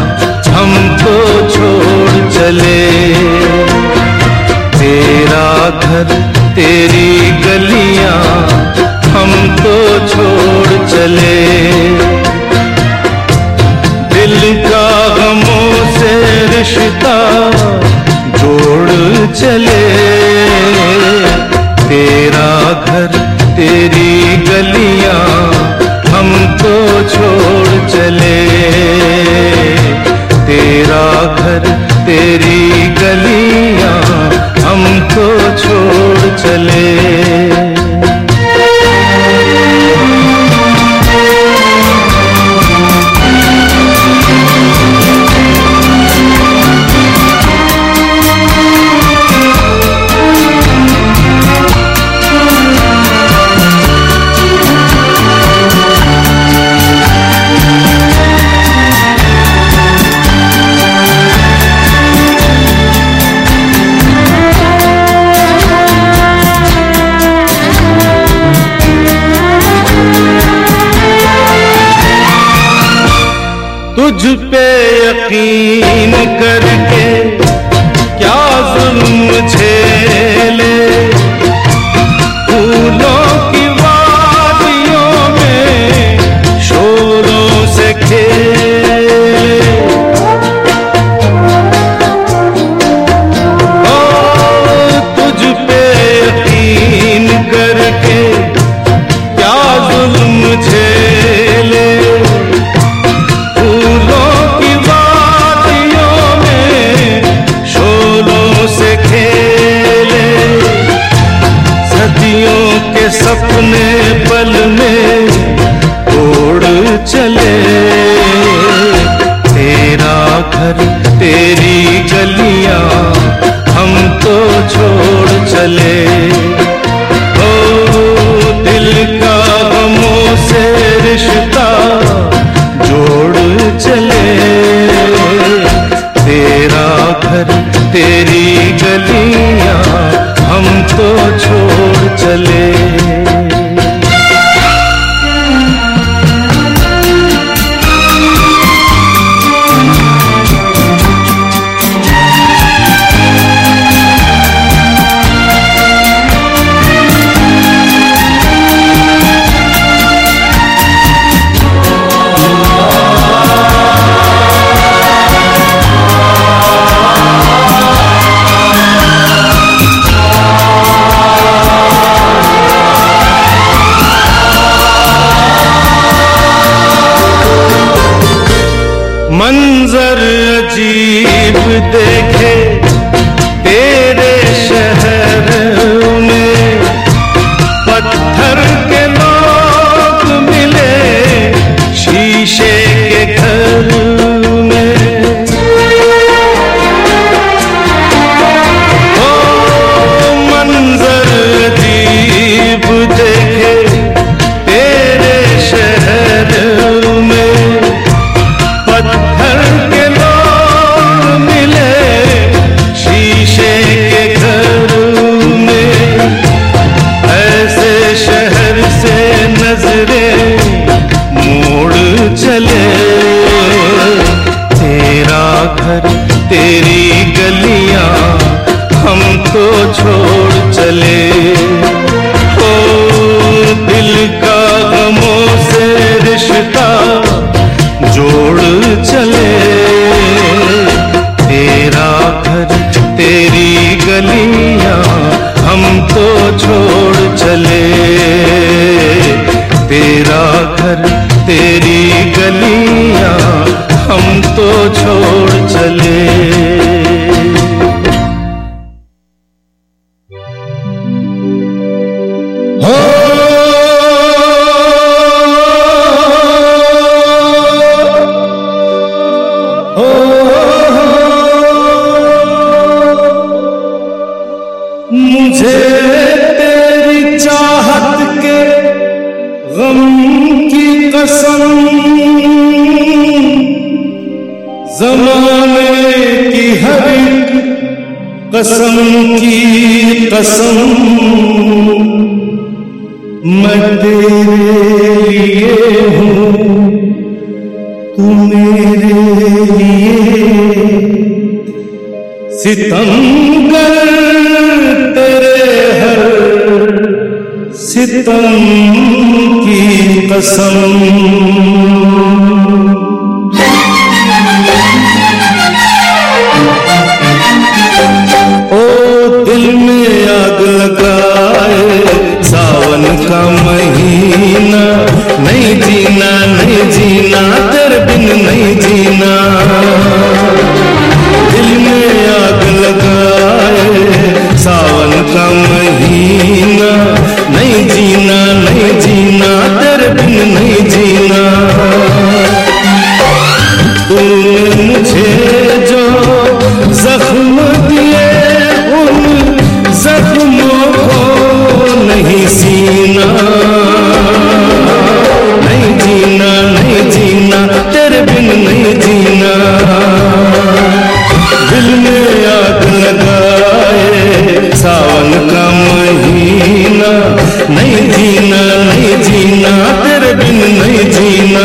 हमको छोड़ चले, तेरा घर तेरी गलियां हमको छोड़ चले, दिल का गमों से रिश्ता जोड़ चले, तेरा घर तेरी गलियां हमको छोड़ चले, तेरा घर तेरी गलियां हमको छोड़ चले। तुझ पे यकीन करके क्या जुल्म झेले, फूलों की वादियों में शोरों से खेले, ओ तुझ पे यकीन करके क्या जुल्म झेले, के सपने पल में उड़ चले, तेरा घर तेरी गलियां हमको छोड़ चले, ओ दिल का गमों से रिश्ता जोड़ चले, तेरा घर तेरी गलियां हमको छोड़ चले। दीप देखे तेरे शहर में, पत्थर के लोग मिले शीशे के घर में। ओ मंजर दीप देखे तेरे शहर में, पत्थर के लोग मिले शीशे के घर में। ऐसे शहर से नजरें मोड़ चले, तेरा घर तेरी गलियां हम तो छोड़ चले। ओ दिल का गमों से रिश्ता जोड़ चले, तेरा घर तेरी गलियां हम तो छोड़ चले। तेरा घर तेरी गलियां हम तो छोड़ चले। मुझे तेरी चाहत के गम की कसम, ज़माने की हर एक कसम की कसम, मैं तेरे लिए हूँ तू मेरे लिए। सितमगर तेरे हर सितम की कसम। ओ दिल में आग लगाए सावन का महीना, नहीं जीना नहीं जीना तेरे बिन नहीं जीना। दिल में आग लगाए सावन का महीना, नहीं जीना नहीं जीना तेरे बिन नहीं जीना। तूने मुझे जो जख्म दिए उन जख्मों को नहीं सीना, नहीं जीना नहीं जीना तेरे बिन नहीं जीना। दिल में आग लगाए सावन का महीना, नहीं जीना नहीं जीना तेरे बिन नहीं जीना।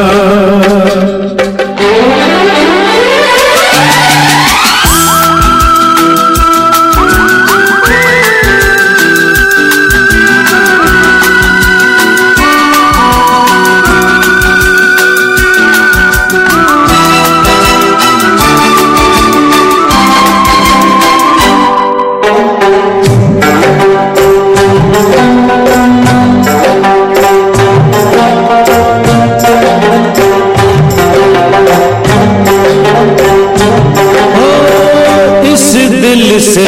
से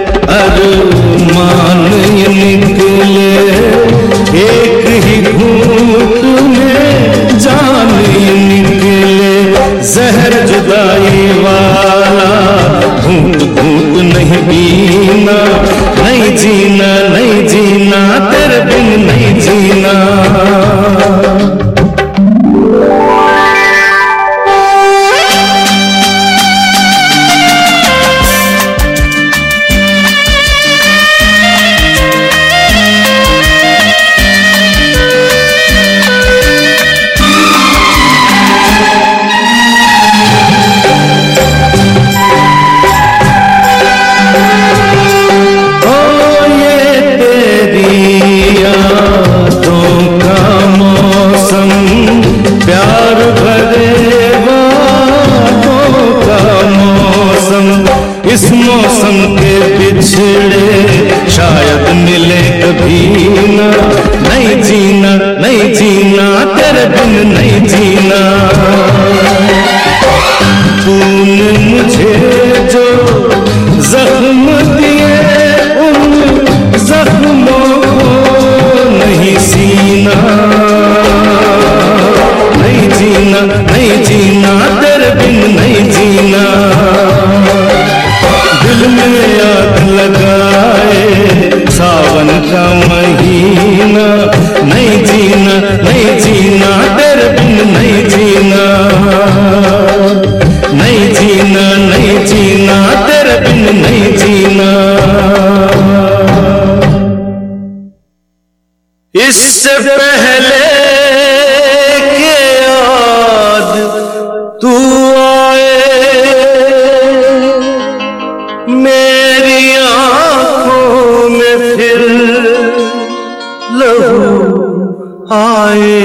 अरमान ये निकले, एक ही घूंट में जान ये निकले। जहर जुदाई वाला घूंट घूंट नहीं पीना, नहीं जीना नहीं जीना तेरे बिन नहीं जीना। इस मौसम के बिछड़े शायद मिले कभी ना, नहीं जीना नहीं जीना तेरे बिन नहीं जीना। तूने मुझे जो जख्म दिए उन जख्मों को नहीं सीना, नहीं जीना, नहीं जीना तेरे बिन नहीं जीना। दिल में आग लगाए सावन का महीना, नहीं जीना, नहीं जीना तेरे बिन नहीं जीना, नहीं जीना, नहीं जीना तेरे बिन नहीं जीना। इससे पहले के याद तू आए मेरी आंखों में फिर लहू आए,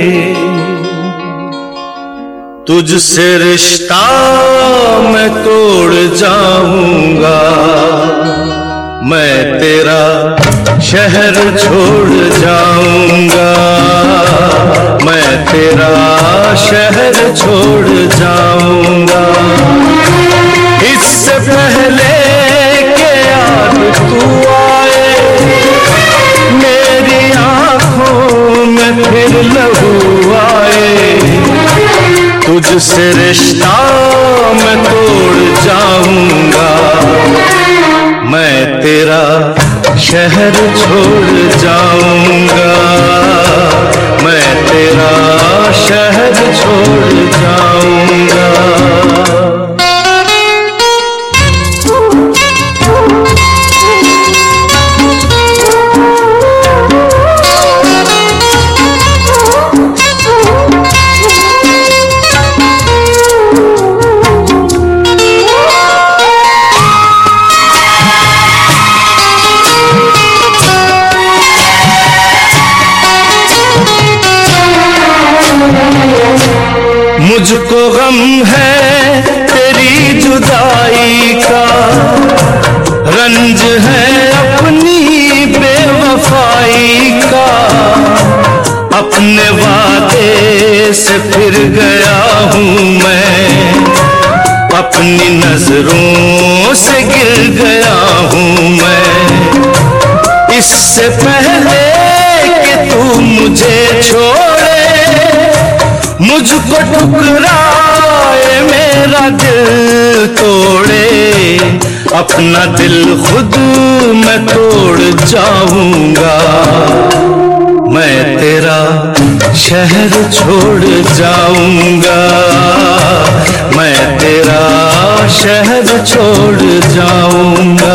तुझसे रिश्ता मैं तोड़ जाऊंगा, मैं तेरा शहर छोड़ जाऊंगा, मैं तेरा शहर छोड़ जाऊंगा। इससे पहले के याद तू आए मेरी आंखों में फिर लहू आए, तुझसे रिश्ता मैं तोड़ जाऊंगा, मैं तेरा शहर छोड़ जाऊंगा, मैं तेरा शहर छोड़ जाऊंगा। मुझको गम है तेरी जुदाई का, रंज है अपनी बेवफाई का, अपने वादे से फिर गया हूँ मैं, अपनी नजरों से गिर गया हूँ मैं। इससे पहले कि तू मुझे छोड़े मुझको ठुकराए मेरा दिल तोड़े, अपना दिल खुद मैं तोड़ जाऊंगा, मैं तेरा शहर छोड़ जाऊंगा, मैं तेरा शहर छोड़ जाऊंगा।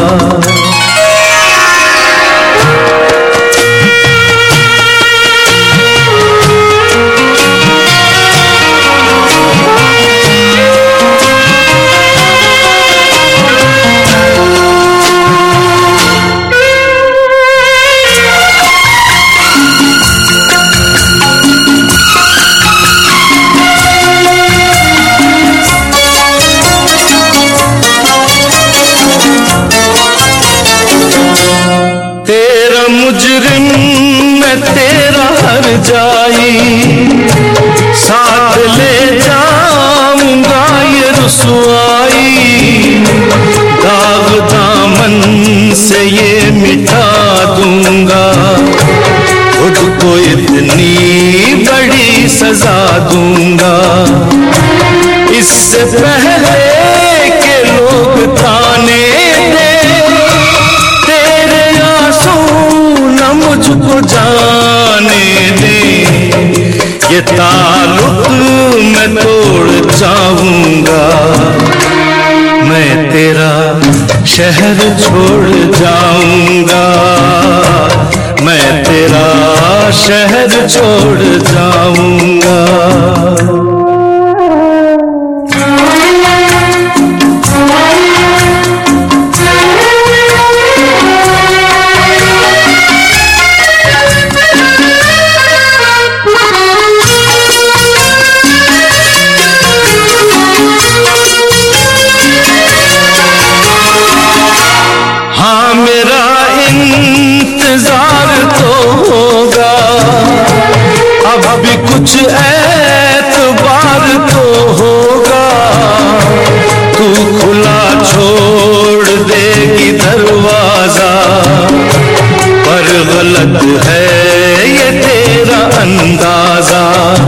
मुजरिम मैं तेरा हर जाई, साथ ले जाऊंगा ये रुसवाई, दाग दामन से ये मिटा दूंगा, खुद को इतनी बड़ी सजा दूंगा। इससे पहले के लोग ताने दे तेरे आंसू न मुझको जाने दे, ये ताल्लुक मैं तोड़ जाऊंगा, मैं तेरा शहर छोड़ जाऊंगा, मैं तेरा शहर छोड़ जाऊंगा। कुछ ऐतबार देगी दरवाजा, पर गलत है ये तेरा अंदाजा।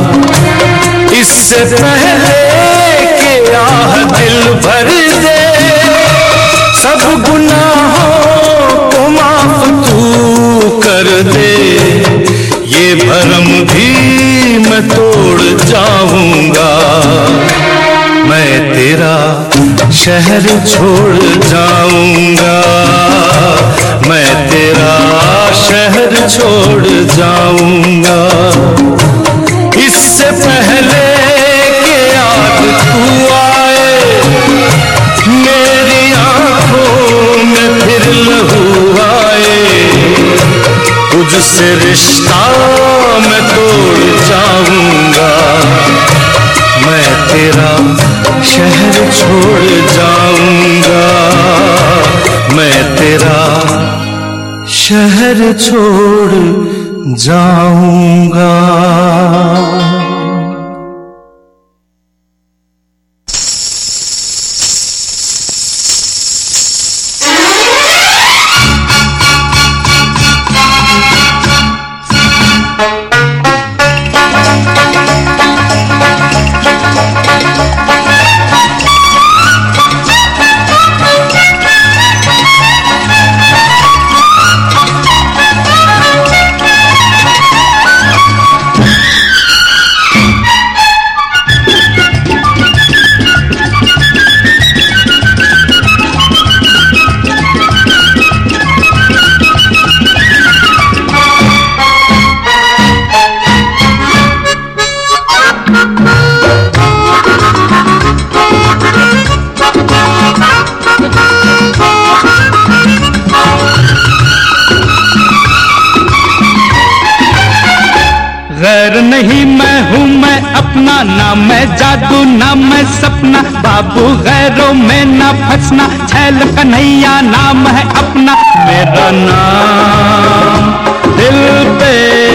इससे पहले कि आह दिल भर दे, सब गुनाहों को माफ तू कर दे। ये भरम भी मैं तोड़ जाऊंगा, मैं तेरा शहर छोड़ जाऊंगा, मैं तेरा शहर छोड़ जाऊंगा। इससे पहले कि याद तू आए, मेरी आंखों में फिर लहू आए, तुझसे रिश्ता मैं तोड़ जाऊंगा, मैं तेरा शहर छोड़ जाऊंगा, मैं तेरा शहर छोड़ जाऊंगा। गैर नहीं मैं हूँ मैं अपना, ना मैं जादू ना मैं सपना, बाबू गैरों में ना फंसना, छैल कन्हैया नाम है अपना। मेरा नाम दिल पे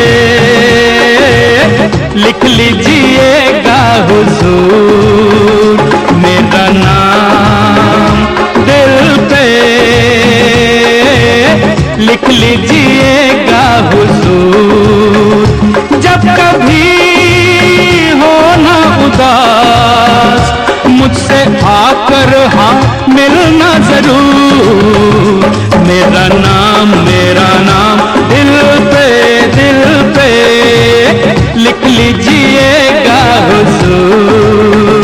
लिख लीजिएगा हुजूर, मेरा नाम दिल पे लिख लीजिएगा हुजूर। जब कभी हो ना उदास, मुझसे आकर हाँ मिलना जरूर। मेरा नाम मेरा नाम दिल पे दिल पे लिख लीजिएगा हुजूर।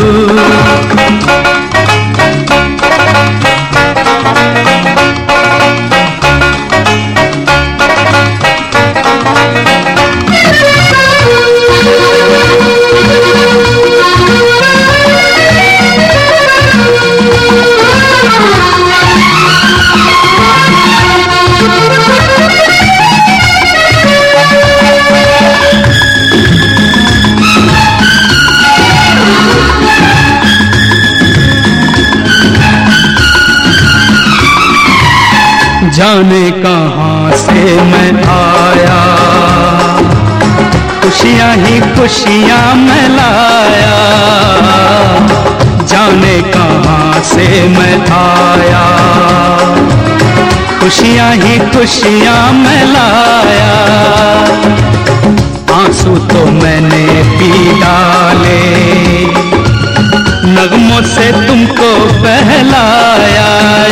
जाने कहाँ से मैं आया, खुशियाँ ही खुशियाँ मैं लाया। जाने कहाँ से मैं आया, खुशियाँ ही खुशियाँ मैं लाया। आंसू तो मैंने पी डाले, नगमों से तुमको बहलाया।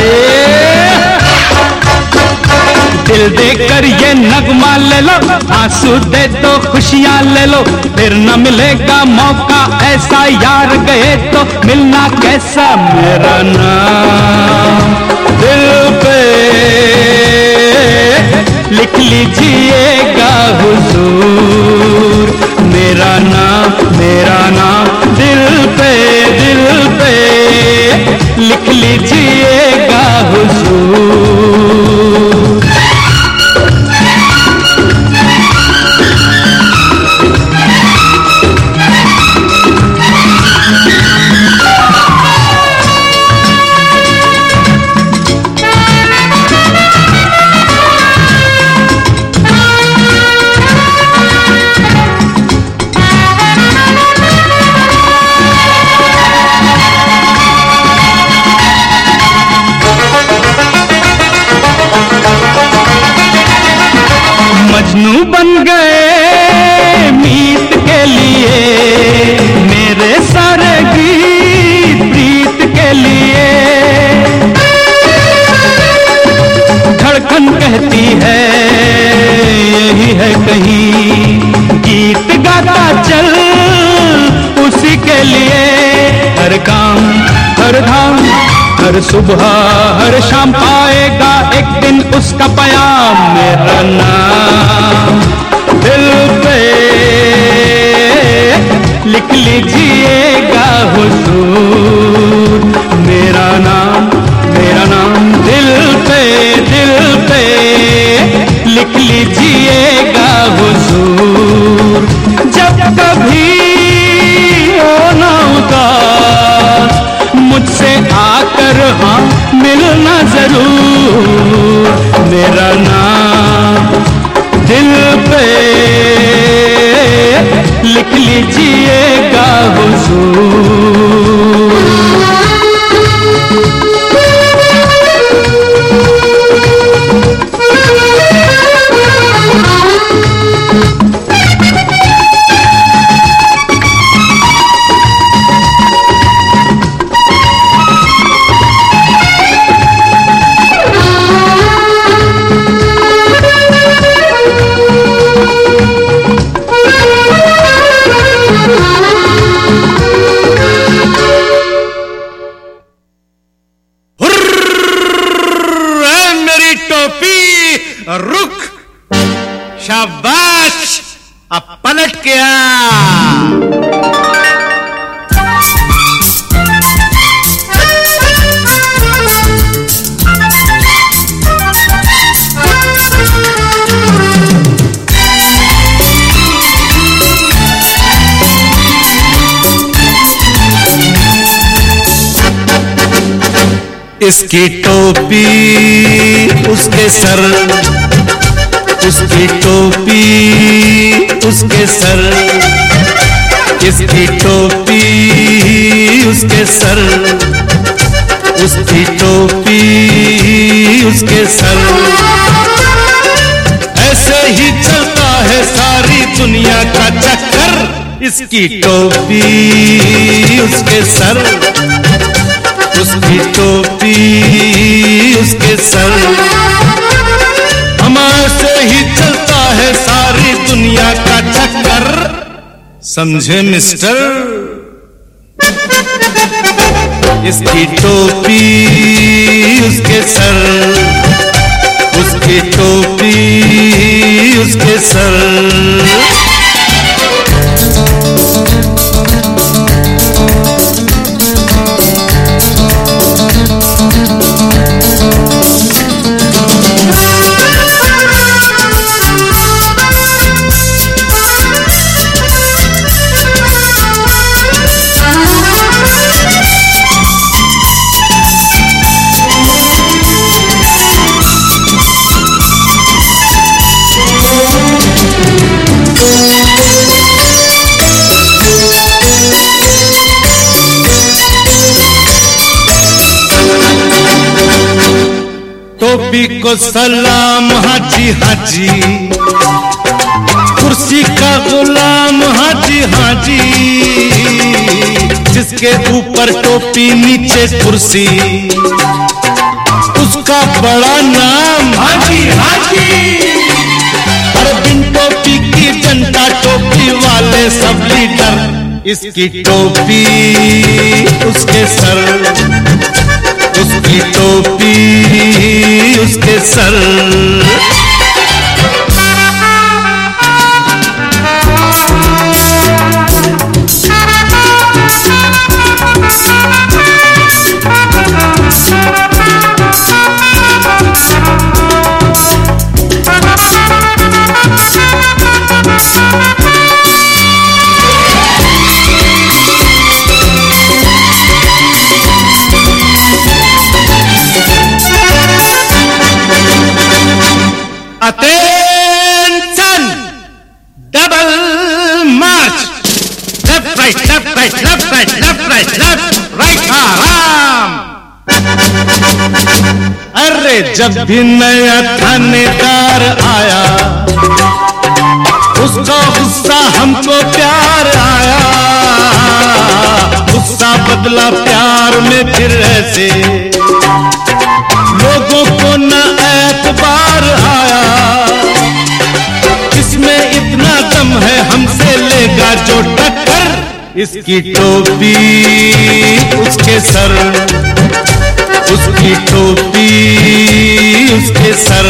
दिल देकर ये नगमा ले लो, आंसू दे दो खुशियाँ ले लो, फिर न मिलेगा मौका ऐसा, यार गए तो मिलना कैसा। मेरा नाम दिल पे लिख लीजिएगा हुजूर, मेरा नाम मेरा नाम दिल पे दिल पे लिख लीजिएगा हुजूर। बन गए मीत के लिए, मेरे सारे गीत प्रीत के लिए। धड़कन कहती है यही है कहीं, गीत गाता चल उसी के लिए। हर काम हर धाम हर सुबह हर शाम आएगा एक दिन उसका पयाम। मेरा नाम दिल पे लिख लीजिएगा हुजूर, मेरा नाम मेरा नाम दिल पे दिल पे लिख लीजिएगा हुजूर। जब कभी हो ना उदास मुझसे आकर हाँ मिलना जरूर, मेरा नाम दिल पे लिख लीजिएगा हुजूर। रुक, शाबाश, अब पलट के आ। इसकी टोपी उसके सर, उसकी टोपी उसके सर, इसकी टोपी उसके सर, उसकी टोपी उसके सर। ऐसे ही चलता है सारी दुनिया का चक्कर। इसकी टोपी उसके सर, उसकी टोपी उसके सर। हमारे ही चलता है सारी दुनिया का चक्कर, समझे मिस्टर। इसकी टोपी उसके सर, उसकी टोपी उसके सर। टोपी को सलाम हाजी हाजी, कुर्सी का गुलाम हाजी हाजी। जिसके ऊपर टोपी नीचे कुर्सी, उसका बड़ा नाम हाजी हाजी। हर दिन टोपी की जनता, टोपी वाले सब लीडर। इसकी टोपी उसके सर, उसकी टोपी उसके सर। Attention! Double march! Left, right, left, right, left, right, left, right, left, right, आराम। अरे जब भी नया थानेदार आया, उसका गुस्सा हमको प्यार आया, गुस्सा बदला प्यार में फिर ऐसे लोगों को न एतबार आया। इसमें इतना दम है हमसे लेगा जो टक्कर, इसकी टोपी उसके सर, उसकी टोपी उसके सर।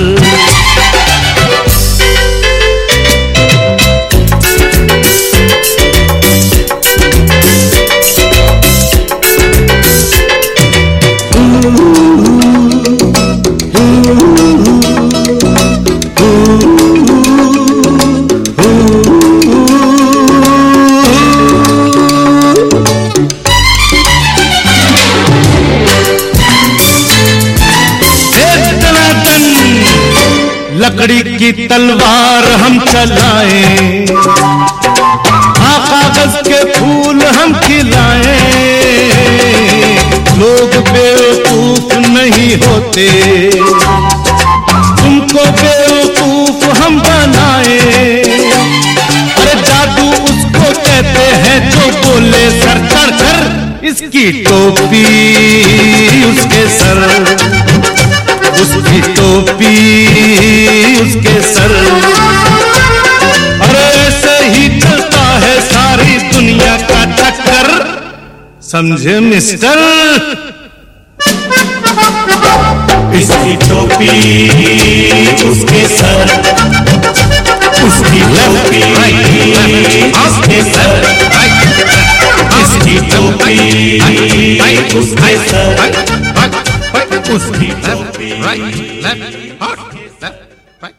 लकड़ी की तलवार हम चलाएं, हाँ कागज के फूल हम खिलाएं। लोग बेवकूफ नहीं होते, तुमको बेवकूफ हम बनाएं। अरे जादू उसको कहते हैं जो बोले सर चढ़ कर, इसकी टोपी उसके सर, उसकी टोपी उसके सर। अरे ऐसे ही चलता है सारी दुनिया का चक्कर, समझे मिस्टर। इसकी टोपी उसके सर, उसकी टोपी उसके सर, इसकी टोपी उसके सर, उसकी टोपी right, left, hot, left, right.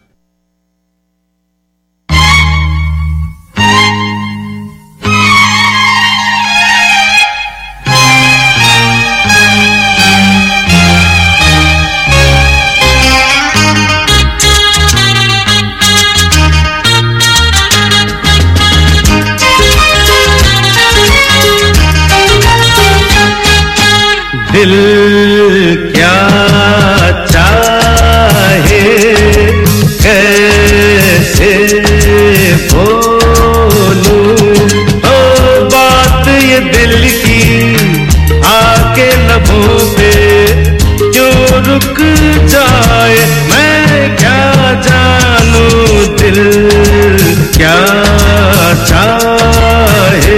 दिल क्या चाहे कैसे बोलूं, ओ बात ये दिल की आके लबों पे क्यों रुक जाए, मैं क्या जानूं दिल क्या चाहे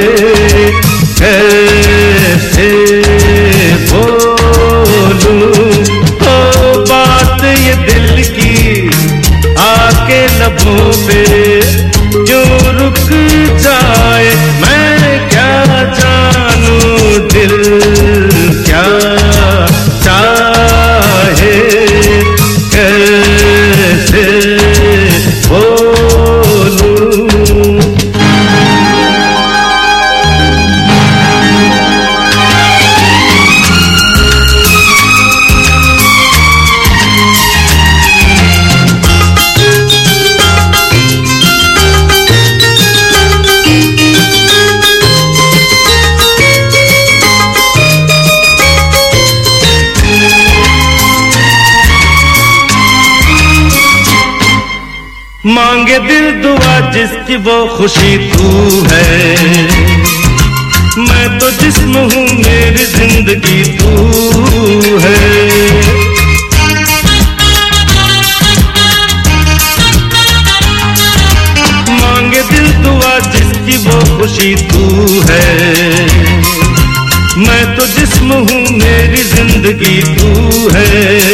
कैसे बोलूं, ओ बात ये दिल की आके लबों पे क्यों रुक जाए, मैं क्या जानूं दिल क्या चाहे कैसे बोलूं। मांगे दिल दुआ जिसकी वो खुशी तू है, मैं तो जिस्म हूँ मेरी जिंदगी तू है। मांगे दिल दुआ जिसकी वो खुशी तू है, मैं तो जिस्म हूँ मेरी जिंदगी तू है।